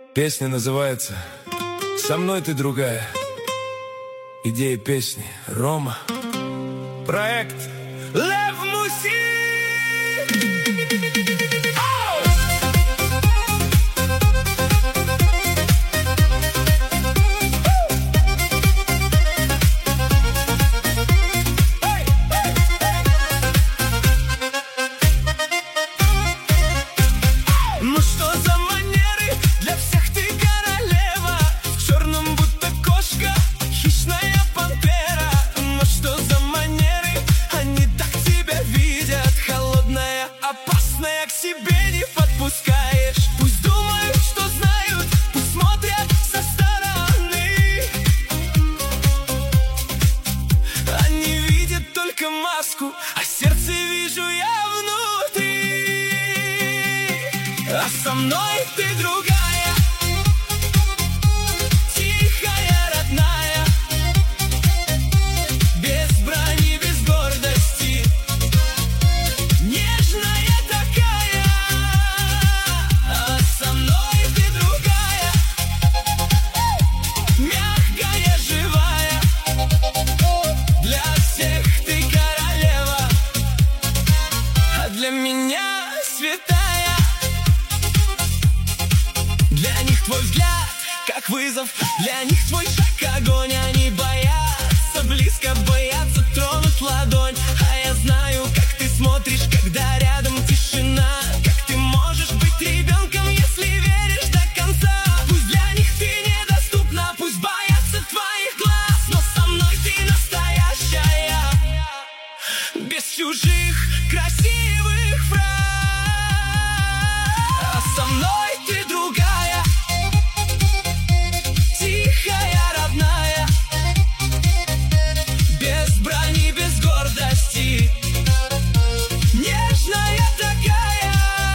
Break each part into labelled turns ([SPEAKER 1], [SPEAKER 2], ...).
[SPEAKER 1] Песня называется «Со мной ты другая». Идея песни Рома. Проект Лев Муси. Ну что за манеры, для всех ты королева. В черном будто кошка, хищная пантера. Ну что за манеры, они так тебя видят. Холодная, опасная, к себе не подпускаешь. Пусть думают, что знают, пусть смотрят со стороны. Они видят только маску, а сердце вижу я внутри. А со мной ты другая, тихая, родная, без брони, без гордости, нежная такая. А со мной ты другая, мягкая, живая, для всех ты королева, а для меня святая. Для них твой взгляд, как вызов, для них твой шаг огонь. Они боятся, близко боятся тронуть ладонь. А я знаю, как ты смотришь, когда рядом тишина. Как ты можешь быть ребенком, если веришь до конца. Пусть для них ты недоступна, пусть боятся твоих глаз, но со мной ты настоящая, без чужих красивых фраз. А со мной ты другая, тихая, родная, без брони, без гордости, нежная такая.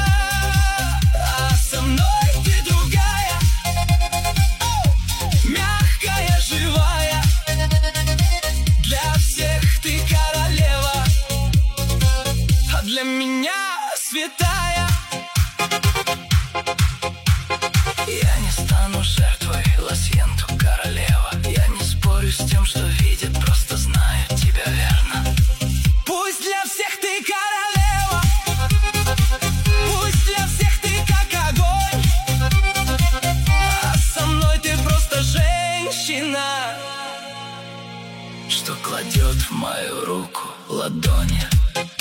[SPEAKER 1] А со мной ты другая, мягкая, живая, для всех ты королева, а для меня святая. Я не стану жертвой, лосьенту королева. Я не спорю с тем, что видят, просто знаю тебя верно. Пусть для всех ты королева, пусть для всех ты как огонь, а со мной ты просто женщина, что кладет в мою руку ладони.